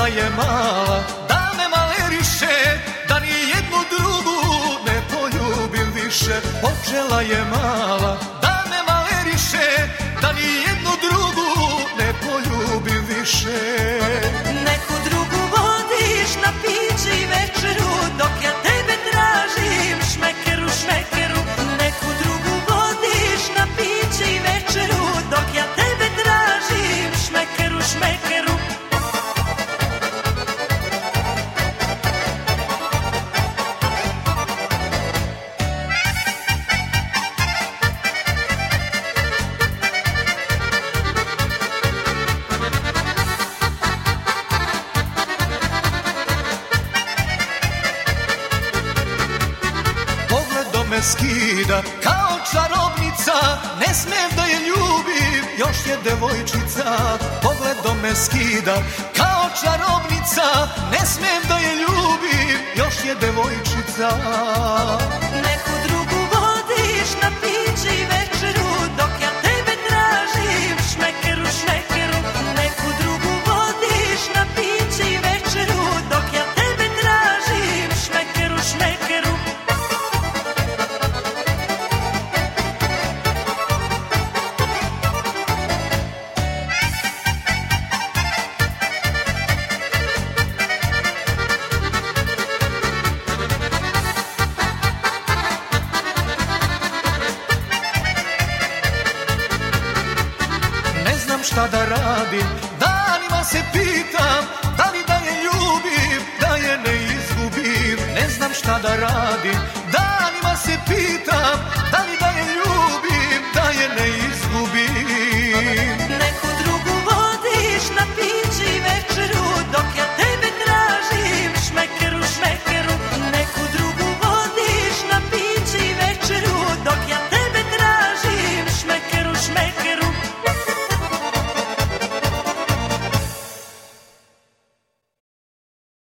je mala, da me maleriše, da ni jednu drugu ne poljubim više. Počela je mala, da me maleriše, da ni jednu drugu ne poljubim više. Neku drugu vodiš na piće i večeru, dok ja tebe tražim, šmekeru, šmekeru. Neku drugu vodiš na piće i večeru, dok ja tebe tražim, šmekeru, šmekeru. Me skida kao čarobnica, ne smijem da je ljubim, još je devojčica. Pogledom me skida kao čarobnica, ne smijem da je ljubim, još je devojčica. Neku drugu vodiš na piće i večeru, dok ja tebe tražim, šmekeru, šmekeru. Neku drugu vodiš na piće i večeru, dok ja tebe tražim, šmekeru, šmekeru. Šta da radim, danima se pitam,